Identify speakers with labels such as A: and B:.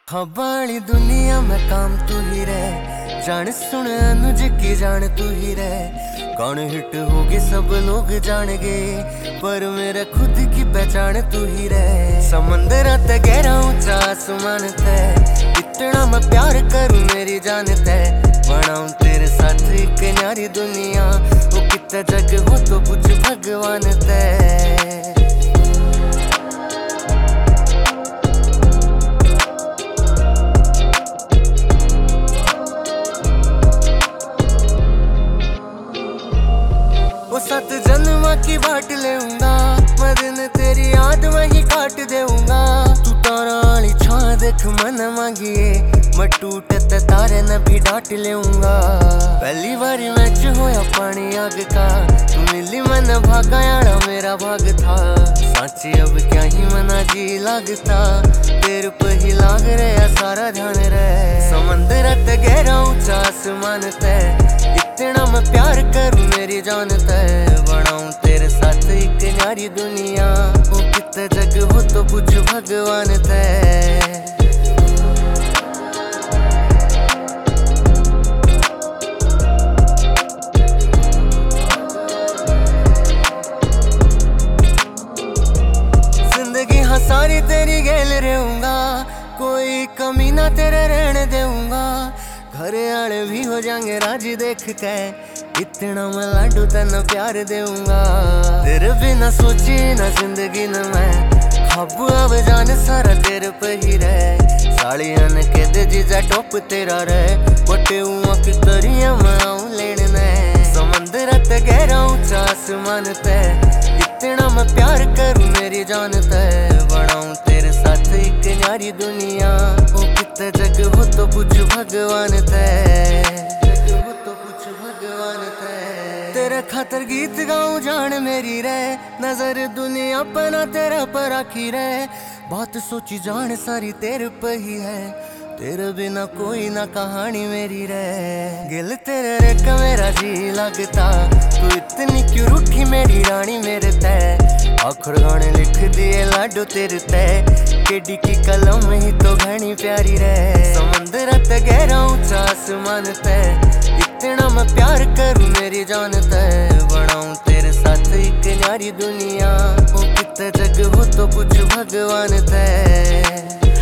A: ख्वाबाली दुनिया में काम तू ही रहे, जान सुन अनुज की जान तू ही रहे। कौन हिट होगी सब लोग जान गए, पर मेरा खुद की पहचान तू ही रहे। समंदर ते गहरा ऊंचा आसमान तय, इतना मैं प्यार करूं मेरी जान तय। बनाऊं तेरे साथ एक न्यारी दुनिया, वो कितना जग हो तो पूछ भगवान तय। वो 7 जन्म की बाट लेऊंगा, मैं दिन तेरी याद वही काट देऊंगा। तू तारा वाली छां देख मन मांगिए, मैं टूटते तारे न भी डांट लेऊंगा। पहली बार मैच होया पानी आग का, तू मिली मन भागा यारा मेरा भाग था। साची अब क्या ही मना जी लागता, तेरे पे ही लाग रहा सारा ध्यान रहे। समंदर ते गहरा ऊंचा आसमान तय, इतना मैं प्यार करूं मेरी जान तय। बनाऊं तेरे साथ एक न्यारी दुनिया, वो कितना जग हो तो पूछ भगवान तय। जिंदगी हाँ सारी तेरी गेल रहूंगा, कोई कमी ना तेरे रहने देऊंगा। घर आले भी हो जाएंगे राजी देख के, इतना मैं लाडू तेना प्यार देऊंगा। तेरे बिना सोची ना जिंदगी न मैं, ख्वाब अब जान सारा तेरे पे ही रहे। साड़ियां ने कह दे जीजा टॉप तेरा रहे, बटे हुआ की तरिया मैं आऊं लेने। समंदर ते गहरा ऊंचा आसमान तय, इतना मैं प्यार करूं मेरी जान तय। बनाऊं तेरे साथ एक न्यारी दुनिया, वो कितना जग हो तो पूछ भगवान तय। जग हो तो पूछ भगवान तय। तेरे खातर गीत गाऊं जान मेरी रहे, नजर दुनिया पर ना तेरा पर आखी रहे। बात सोची जान सारी तेरे पे ही है, तेरे बिना कोई ना कहानी मेरी रहे। गिल तेरे रेक मेरा जी लगता, तू इतनी क्यों रूठी मेरी रानी मेरे तय। आखिर गाने लिख दिए लाडो तेरे तय, केडी की कलम ही तो घनी प्यारी रहे। समंदर ते गहरा ऊंचा आसमान तय, इतना मैं प्यार करूं मेरी जान तय। बनाऊं तेरे साथ एक न्यारी दुनिया, वो कितना जग हो तो पूछ भगवान तय।